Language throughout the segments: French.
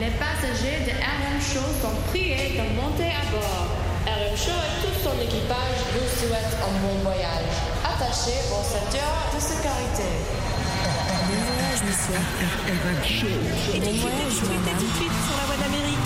Les passagers de RM Show sont priés de monter à bord. RM Show et tout son équipage vous souhaitent un bon voyage. Attachez vos ceintures de sécurité. Bon voyage, monsieur. RM Show. Et bon voyage, madame. Tout de suite sur la voie d'Amérique.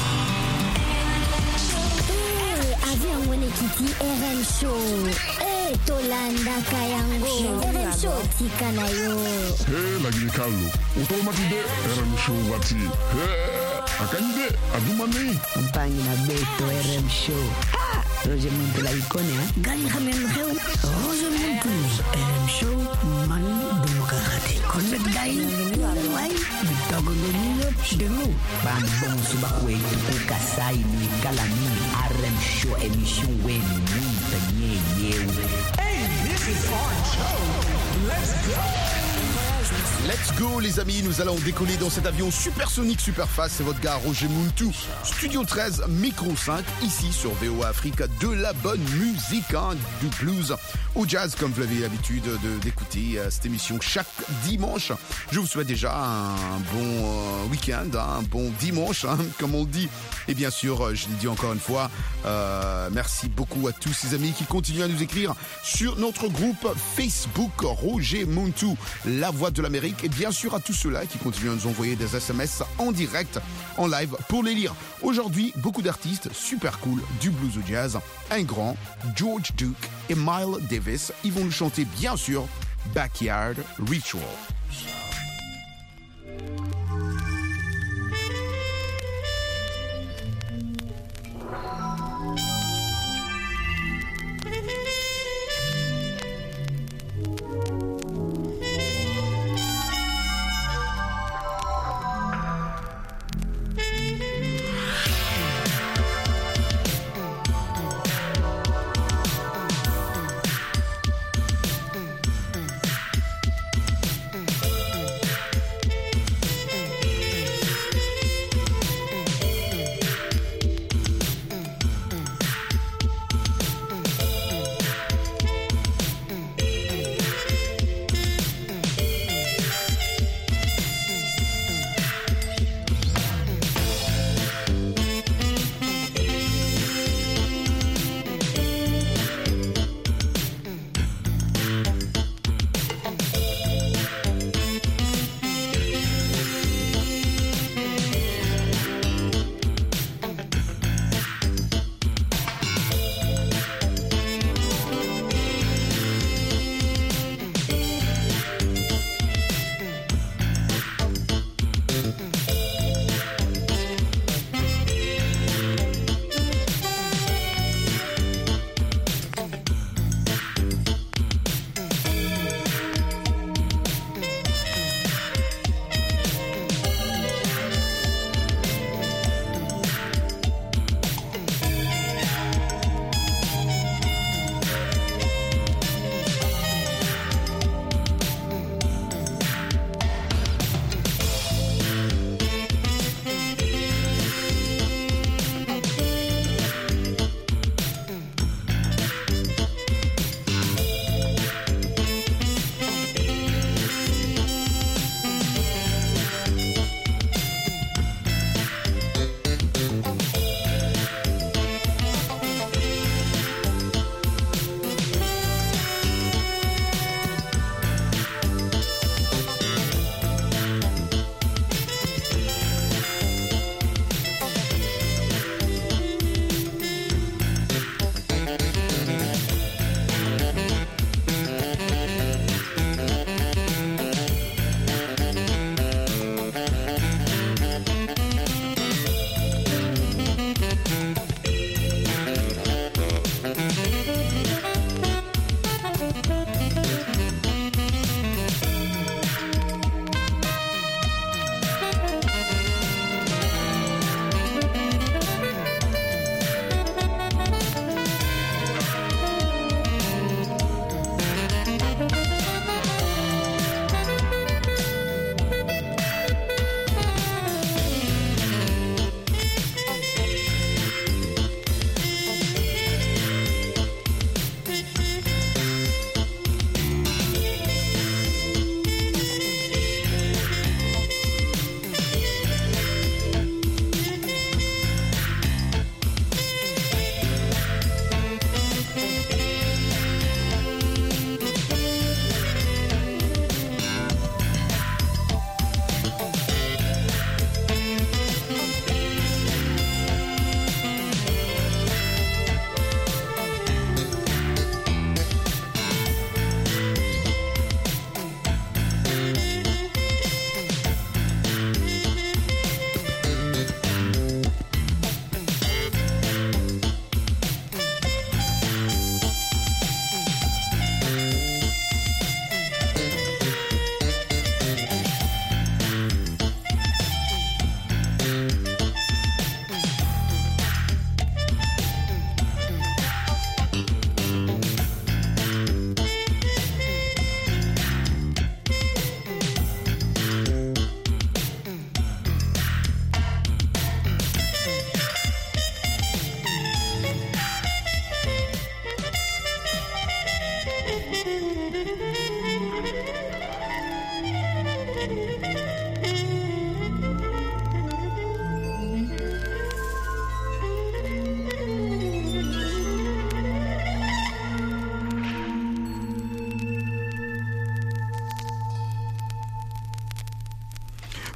Avion wene kiti RM Show. Tolanda kayango. RM Show tika na yo. Lagi Carlo. Automatide RM Show wati. Akande adumani. Mpangi na beto RM Show. Roger Muntu la ikone Gani khamen kheu. Roger Muntu RM Show man demokrati. Connect dai. Wai bitago ngomino denu. Bang bong suba kwetu kukasai ni kalami RM Show emission wen munta nye. Hey, this is our show. Let's go. Let's go les amis, nous allons décoller dans cet avion supersonique super fast. C'est votre gars Roger Muntu, Studio 13, Micro 5, ici sur VOA Afrique. De la bonne musique, du blues au jazz, comme vous l'avez l'habitude d'écouter cette émission chaque dimanche. Je vous souhaite déjà un bon week-end, un bon dimanche, comme on le dit. Et bien sûr, je l'ai dit encore une fois, merci beaucoup à tous ces amis qui continuent à nous écrire sur notre groupe Facebook Roger Muntu, la voix de l'Amérique, et bien sûr à tous ceux-là qui continuent à nous envoyer des SMS en direct, en live, pour les lire. Aujourd'hui, beaucoup d'artistes super cool, du blues au jazz, un grand, George Duke et Miles Davis. Ils vont nous chanter bien sûr Backyard Ritual.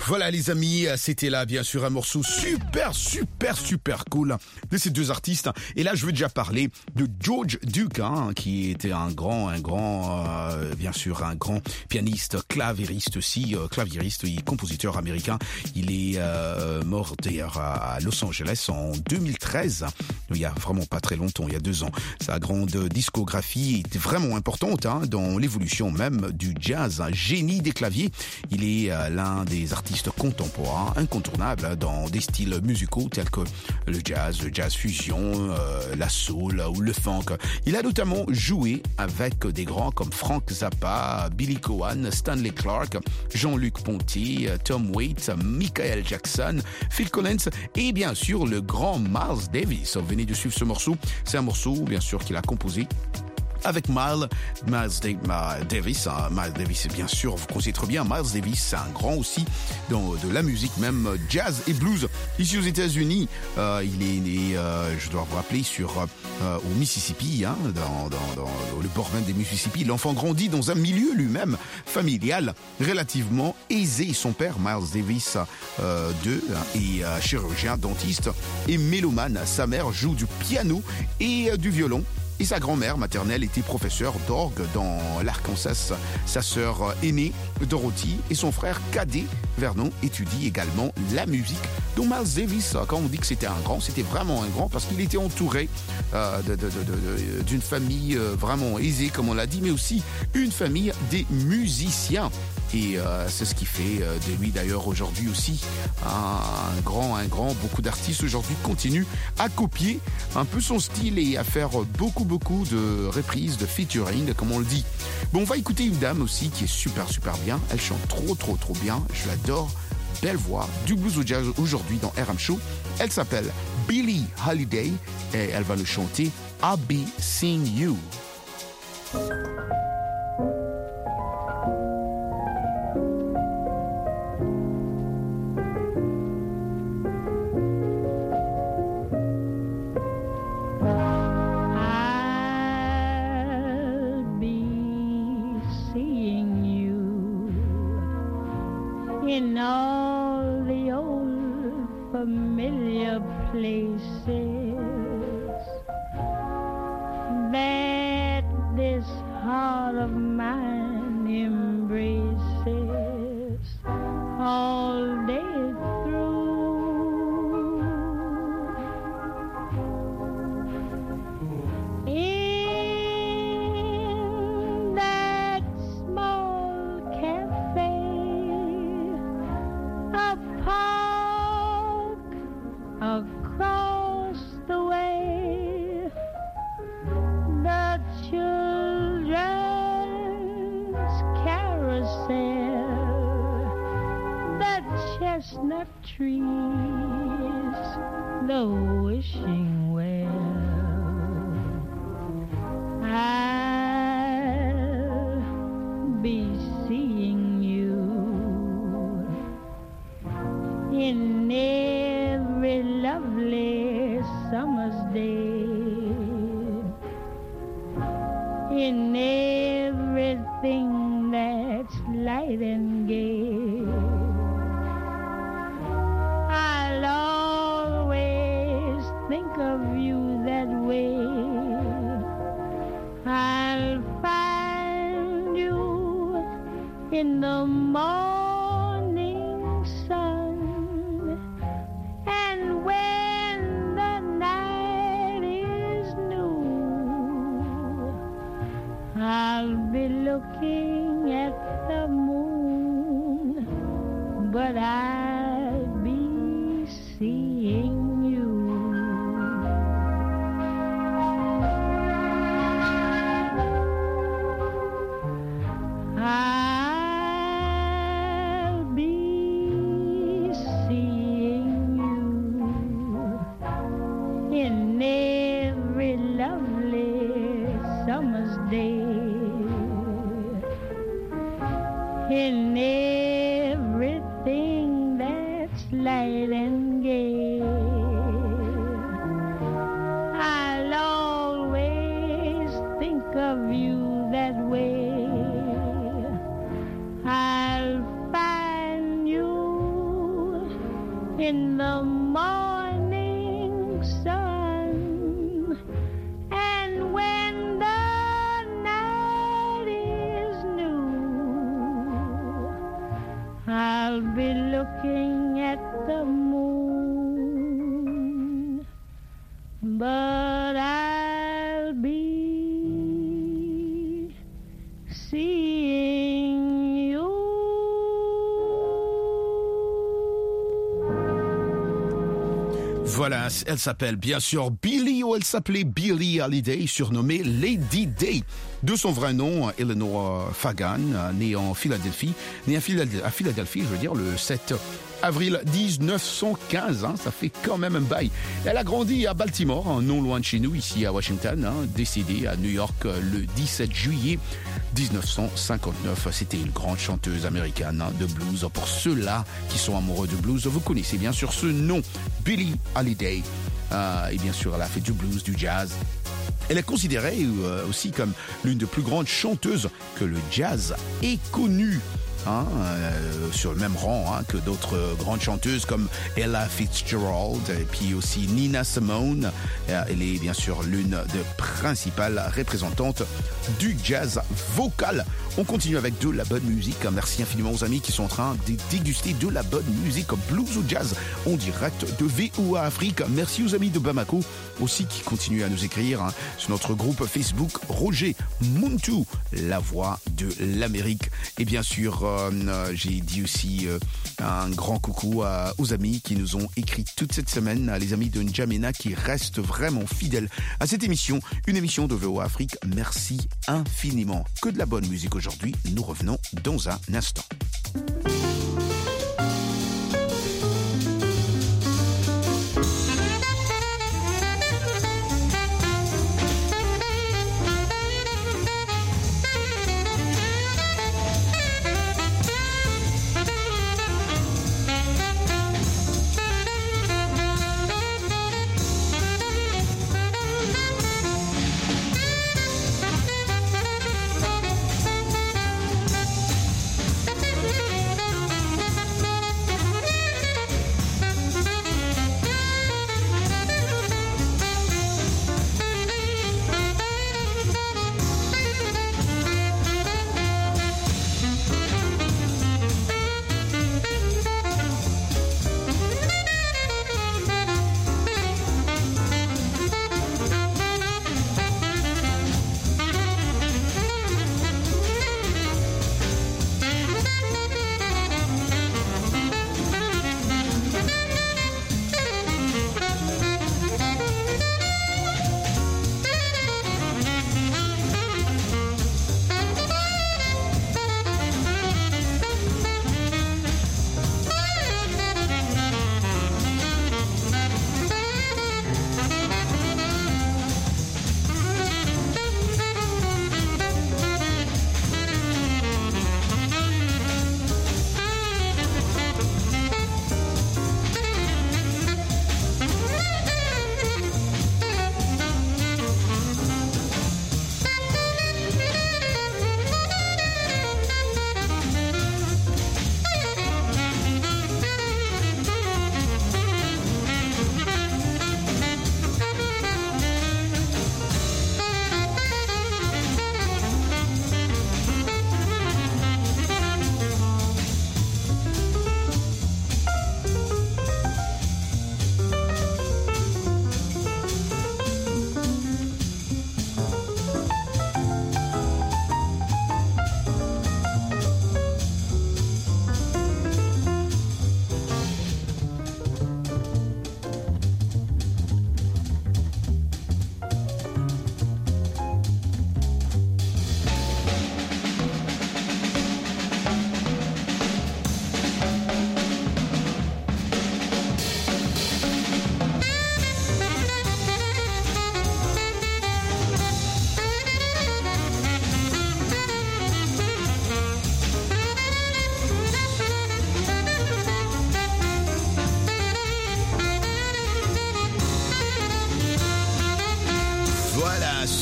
Voilà les amis, c'était là bien sûr un morceau super cool de ces deux artistes. Et là je veux déjà parler de George Duke, qui était un grand bien sûr un grand pianiste, claviériste aussi, claviériste et compositeur américain. Il est mort d'ailleurs à Los Angeles en 2013, il y a vraiment pas très longtemps, il y a 2 ans. Sa grande discographie est vraiment importante dans l'évolution même du jazz. Un génie des claviers, il est l'un des artistes contemporains incontournables dans des styles musicaux tels que le jazz fusion, la soul ou le funk. Il a notamment joué avec des grands comme Frank Zappa, Billy Cohen, Stanley Clarke, Jean-Luc Ponty, Tom Waits, Michael Jackson, Phil Collins et bien sûr le grand Miles Davis. Vous venez de suivre ce morceau. C'est un morceau bien sûr qu'il a composé avec Miles Davis. Miles Davis, bien sûr, vous connaissez très bien. Miles Davis, c'est un grand aussi dans de la musique, même jazz et blues. Ici aux États-Unis, il est né, je dois vous rappeler, au Mississippi, dans le bord même des Mississippi. L'enfant grandit dans un milieu lui-même familial relativement aisé. Son père, Miles Davis, est chirurgien, dentiste et mélomane. Sa mère joue du piano et du violon. Et sa grand-mère maternelle était professeure d'orgue dans l'Arkansas. Sa sœur aînée, Dorothy, et son frère cadet, Vernon, étudient également la musique. Donc Miles Davis, quand on dit que c'était un grand, c'était vraiment un grand parce qu'il était entouré d'une famille vraiment aisée, comme on l'a dit, mais aussi une famille des musiciens. Et c'est ce qui fait de lui d'ailleurs aujourd'hui aussi un grand. Beaucoup d'artistes aujourd'hui continuent à copier un peu son style et à faire beaucoup de reprises, de featuring, comme on le dit. Bon, on va écouter une dame aussi qui est super bien. Elle chante trop bien. Je l'adore. Belle voix, du blues au jazz aujourd'hui dans RM Show. Elle s'appelle Billie Holiday et elle va nous chanter I'll Be Seeing You. In all the old familiar places that this heart of mine embraces all day through. In that small cafe, a park across the way, the children's carousel, the chestnut trees, the wishing well. I'll be seeing you in every lovely summer's day, in everything that's light and gay. I'll always think of you that way. I'll find you in the morning sun, and when the night is new, I'll be looking at the moon, but I'll be seeing you. I'll be seeing you in every lovely summer's day, in everything that's light and gay. I'll always think of you that way. I'll find you in the morning sun, and when the night is new, I'll be looking at the moon, but I'll be seeing you. Voilà, elle s'appelle bien sûr Billie, ou elle s'appelait Billie Holiday, surnommée Lady Day. De son vrai nom, Eleanor Fagan, née en Philadelphie, à Philadelphie, le 7 avril 1915, ça fait quand même un bail. Elle a grandi à Baltimore, non loin de chez nous, ici à Washington, décédée à New York le 17 juillet 1959. C'était une grande chanteuse américaine de blues. Pour ceux-là qui sont amoureux de blues, vous connaissez bien sûr ce nom, Billie Holiday. Et bien sûr, elle a fait du blues, du jazz. Elle est considérée aussi comme l'une des plus grandes chanteuses que le jazz ait connue. Sur le même rang que d'autres grandes chanteuses comme Ella Fitzgerald et puis aussi Nina Simone. Elle est bien sûr l'une des principales représentantes du jazz vocal. On continue avec de la bonne musique. Merci infiniment aux amis qui sont en train de déguster de la bonne musique blues ou jazz en direct de VOA Afrique. Merci aux amis de Bamako aussi qui continuent à nous écrire sur notre groupe Facebook Roger Muntu, la voix de l'Amérique. Et bien sûr, j'ai dit aussi un grand coucou aux amis qui nous ont écrit toute cette semaine, les amis de N'Djamena qui restent vraiment fidèles à cette émission, une émission de VOA Afrique. Merci infiniment. Que de la bonne musique aujourd'hui. Nous revenons dans un instant.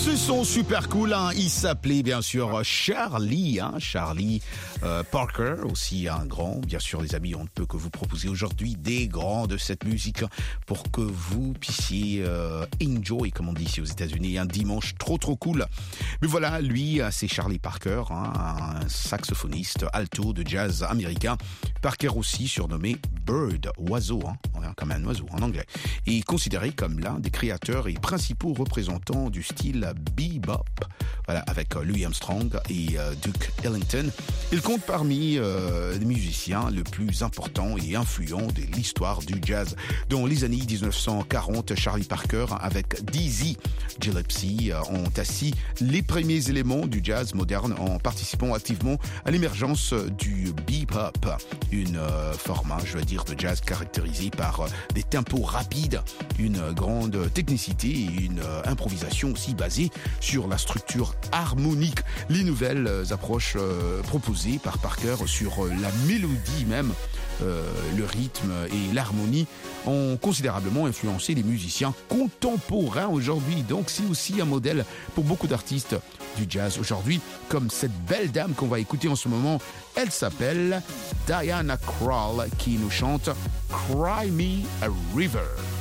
Ce son super cool, hein. Il s'appelait bien sûr Charlie, Charlie Parker, aussi un grand. Bien sûr les amis, on ne peut que vous proposer aujourd'hui des grands de cette musique pour que vous puissiez enjoy, comme on dit ici aux États-Unis, un dimanche trop cool. Mais voilà, lui c'est Charlie Parker, un saxophoniste alto de jazz américain. Parker aussi surnommé Bird, oiseau, comme un oiseau en anglais, et considéré comme l'un des créateurs et principaux représentants du style bebop, voilà, avec Louis Armstrong et Duke Ellington. Il compte parmi les musiciens le plus important et influent de l'histoire du jazz. Dans les années 1940, Charlie Parker avec Dizzy Gillespie ont assis les premiers éléments du jazz moderne en participant activement à l'émergence du bebop, une format, je veux dire, de jazz caractérisé par des tempos rapides, une grande technicité et une improvisation aussi basée sur la structure harmonique. Les nouvelles approches proposées par Parker sur la mélodie même, le rythme et l'harmonie ont considérablement influencé les musiciens contemporains aujourd'hui. Donc c'est aussi un modèle pour beaucoup d'artistes du jazz aujourd'hui, comme cette belle dame qu'on va écouter en ce moment. Elle s'appelle Diana Krall qui nous chante Cry Me a River.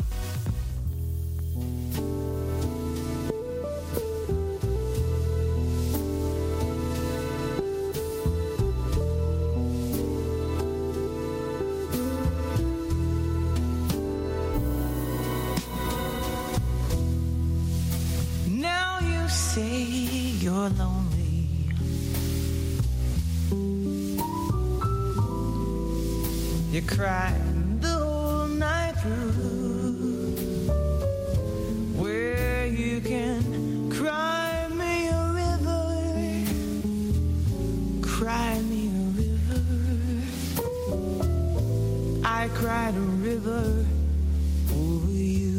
You're lonely. You cried the whole night through. Where you can cry me a river, cry me a river. I cried a river over you.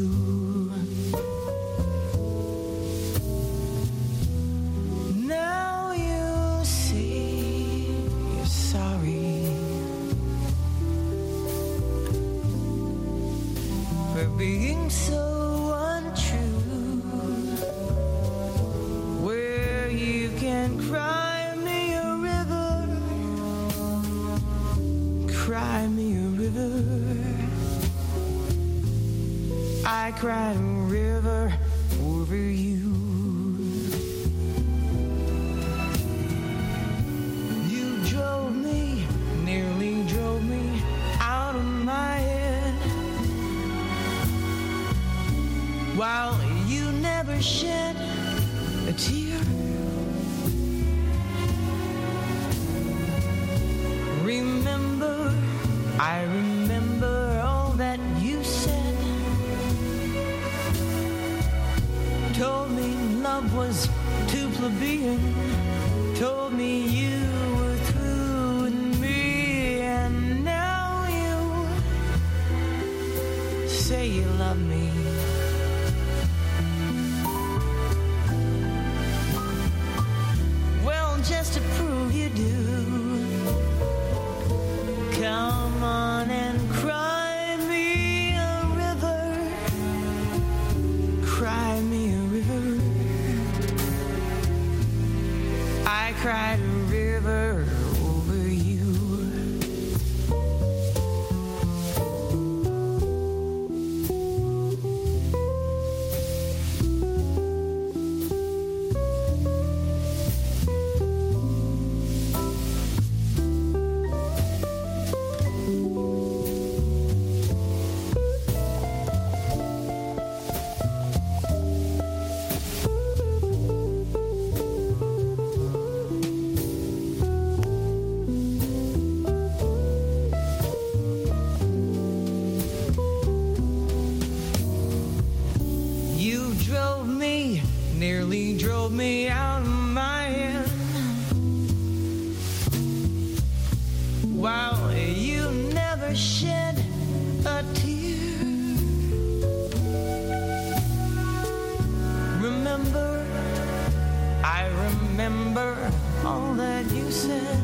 Now you say you're sorry for being so untrue. Where you can cry me a river, cry me a river. I cried a river over you. Nearly drove me out of my head, while you never shed a tear. Remember, I remember all that you said. Told me love was too plebeian. Told me you were through with me, and now you say you love me. Well, just to prove you do, come on and cry me a river, cry me a river. I cried a river over you. Nearly drove me out of my head, while you never shed a tear. Remember, I remember all that you said.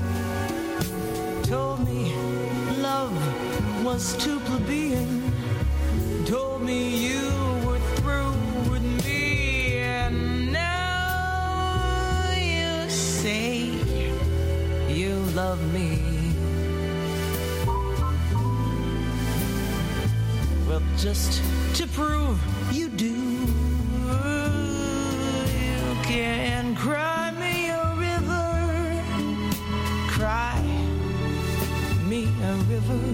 Told me love was too plebeian. Told me you were through with me, and love me. Well, just to prove you do, you can cry me a river, cry me a river.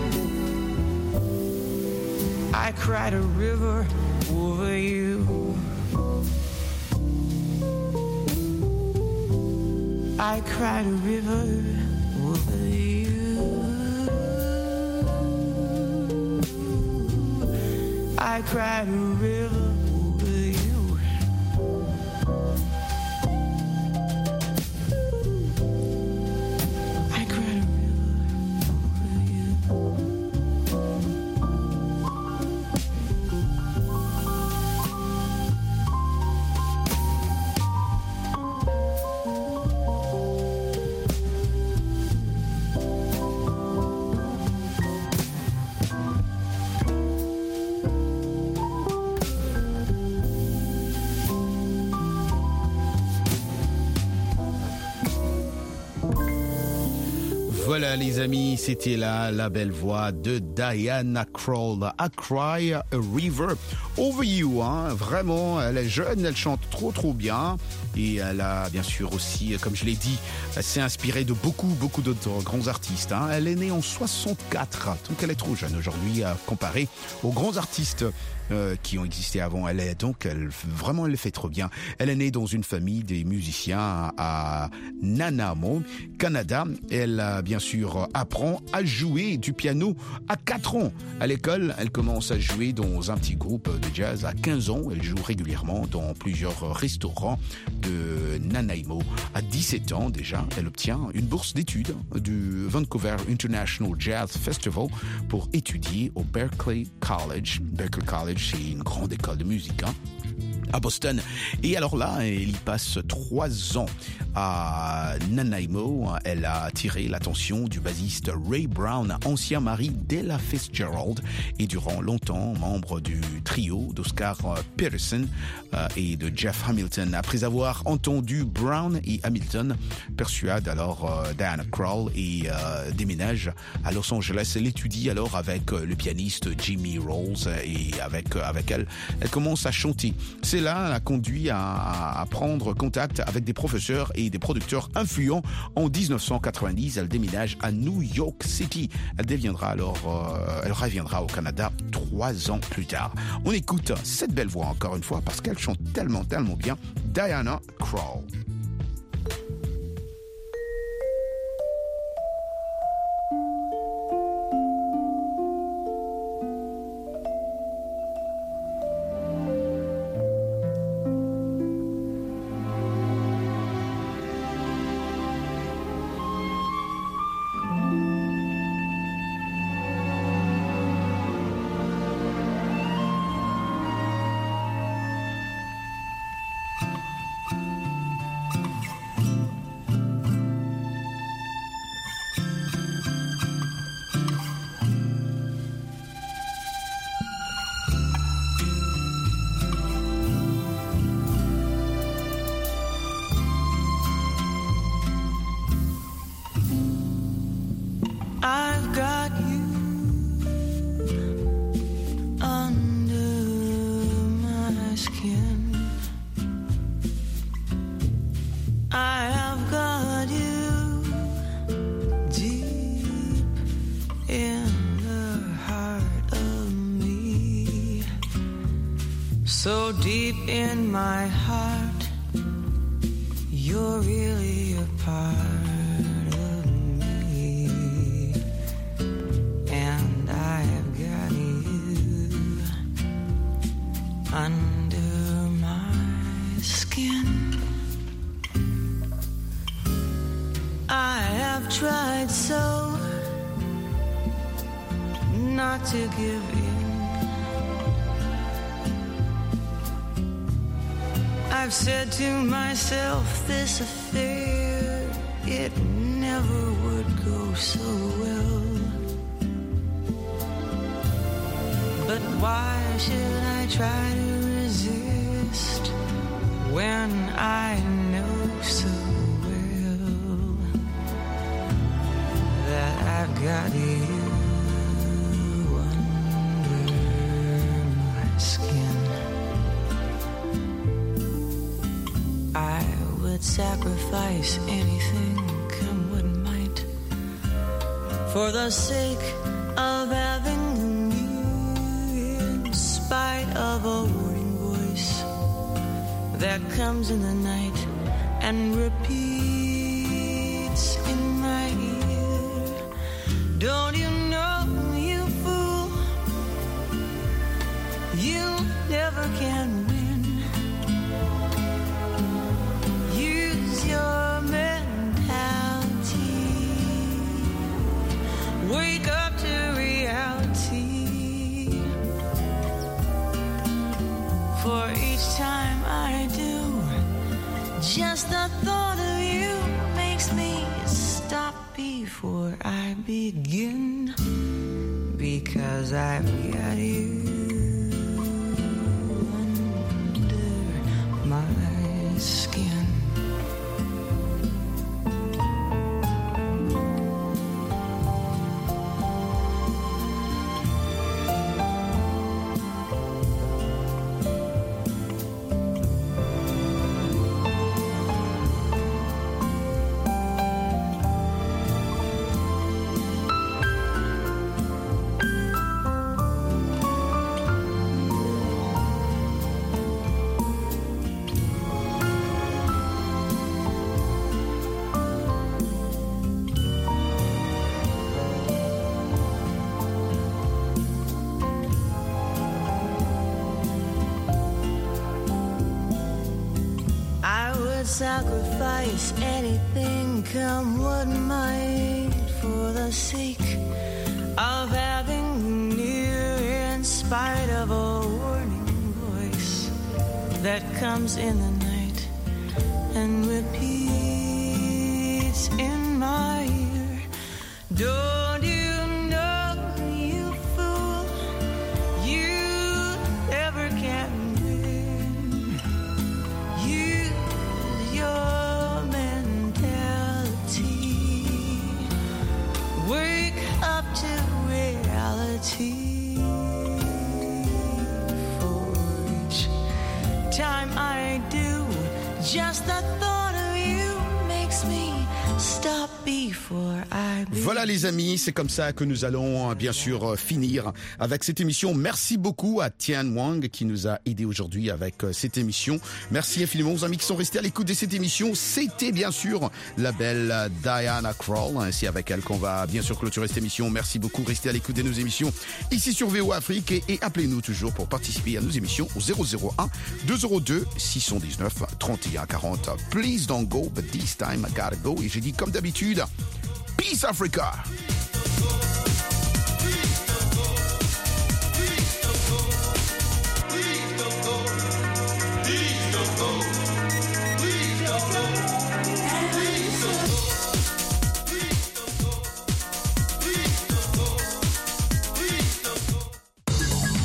I cried a river over you. I cried a river over you. I cried a river over you. I cried a river over you. Voilà les amis, c'était là la belle voix de Diana Krall, I Cry a River Over You, hein. Vraiment, elle est jeune, elle chante trop bien et elle a bien sûr aussi, comme je l'ai dit, elle s'est inspirée de beaucoup d'autres grands artistes, hein. Elle est née en 64, donc elle est trop jeune aujourd'hui comparée aux grands artistes qui ont existé avant. Elle le fait trop bien. Elle est née dans une famille des musiciens à Nanaimo, Canada. Elle bien sûr apprend à jouer du piano à 4 ans. À l'école, elle commence à jouer dans un petit groupe de jazz à 15 ans. Elle joue régulièrement dans plusieurs restaurants de Nanaimo. À 17 ans déjà, elle obtient une bourse d'études du Vancouver International Jazz Festival pour étudier au Berklee College. Berklee College, c'est une grande école de musique, hein, à Boston. Et alors là, elle y passe 3 ans à Nanaimo. Elle a attiré l'attention du bassiste Ray Brown, ancien mari d'Ella Fitzgerald et durant longtemps membre du trio d'Oscar Peterson et de Jeff Hamilton. Après avoir entendu Brown et Hamilton, persuade alors Diana Krall et déménage à Los Angeles. Elle étudie alors avec le pianiste Jimmy Rolls et avec elle commence à chanter. C'est là, elle a conduit à prendre contact avec des professeurs et des producteurs influents. En 1990, elle déménage à New York City. Elle reviendra au Canada 3 ans plus tard. On écoute cette belle voix encore une fois parce qu'elle chante tellement bien, Diana Krall. So deep in my heart, you're really a part of me, and I've got you under my skin. I have tried so not to give in. I've said to myself, this affair, it never would go so well. But why should I try to resist when I know so well got you under my skin. I would sacrifice anything, come what might, for the sake of having you, in spite of a warning voice that comes in the night and repeats in my ear. Don't you know, you fool, you never can win. Use your mentality, wake up to reality. For each time I do, just the thought of you makes me stop before I begin, because I've got you under my skin. Sacrifice anything, come what might, for the sake of having you near, in spite of a warning voice that comes in the night and repeats in my ear. Don't you know, you fool, you never can win. You your mentality, wake up to reality. For each time I do, just the thought of you makes me stop before I begin. Voilà les amis, c'est comme ça que nous allons bien sûr finir avec cette émission. Merci beaucoup à Tian Wang qui nous a aidé aujourd'hui avec cette émission. Merci infiniment aux amis qui sont restés à l'écoute de cette émission. C'était bien sûr la belle Diana Krall. C'est avec elle qu'on va bien sûr clôturer cette émission. Merci beaucoup, restez à l'écoute de nos émissions ici sur VOA Afrique et appelez-nous toujours pour participer à nos émissions au 001 202 619 31 40. Please don't go, but this time I gotta go. Et j'ai dit comme d'habitude, Peace Africa!